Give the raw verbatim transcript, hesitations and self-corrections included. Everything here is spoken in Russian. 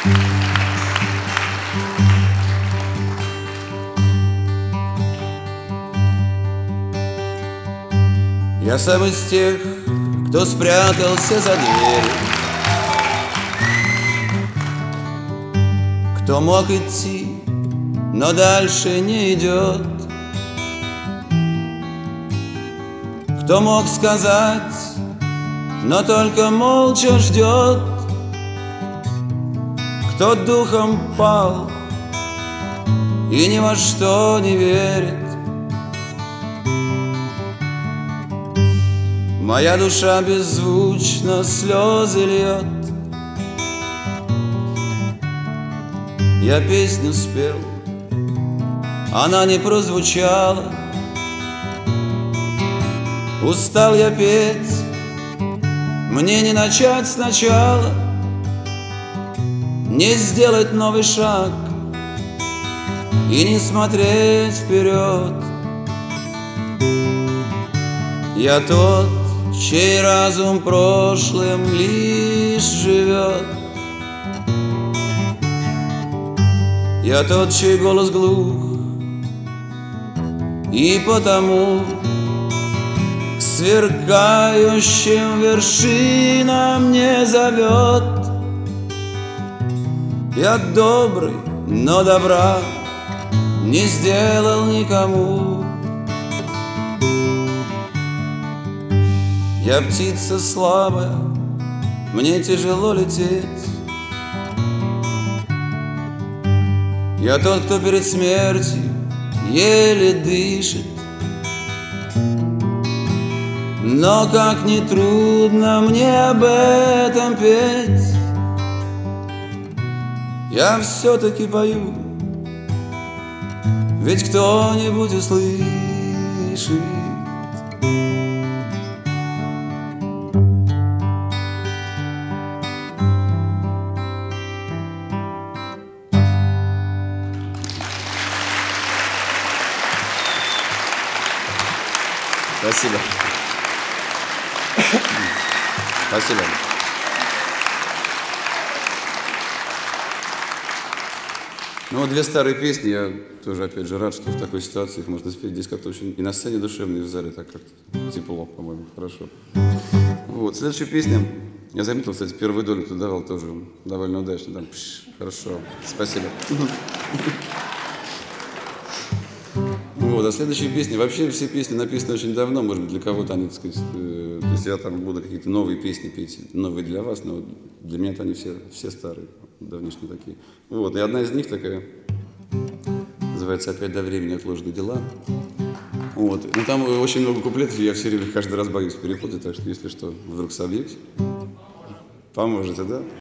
Я сам из тех, кто спрятался за дверь, кто мог идти, но дальше не идет, кто мог сказать, но только молча ждет, кто духом пал и ни во что не верит. Моя душа беззвучно слезы льет. Я песню спел, она не прозвучала. Устал я петь, мне не начать сначала, не сделать новый шаг и не смотреть вперед. Я тот, чей разум прошлым лишь живет. Я тот, чей голос глух, и потому к сверкающим вершинам не зовет. Я добрый, но добра не сделал никому. Я птица слабая, мне тяжело лететь. Я тот, кто перед смертью еле дышит. Но как ни трудно мне об этом петь, я все-таки пою, ведь кто-нибудь услышит. Спасибо. Спасибо. Ну вот две старые песни, я тоже опять же рад, что в такой ситуации их можно спеть. Здесь как-то очень и на сцене душевно, и в зале так как-то тепло, по-моему, хорошо. Вот, следующая песня, я заметил, кстати, первую долю ты давал тоже довольно удачно. Там, пш, хорошо, спасибо. Вот, а следующие песни, вообще все песни написаны очень давно, может быть, для кого-то они, так сказать, э, то есть я там буду какие-то новые песни петь, новые для вас, но для меня-то они все, все старые, давнишние такие. Вот, и одна из них такая, называется «Опять до времени отложены дела». Вот, ну там очень много куплетов, и я все время каждый раз боюсь перепутать, так что если что, вдруг собьюсь, поможете, да?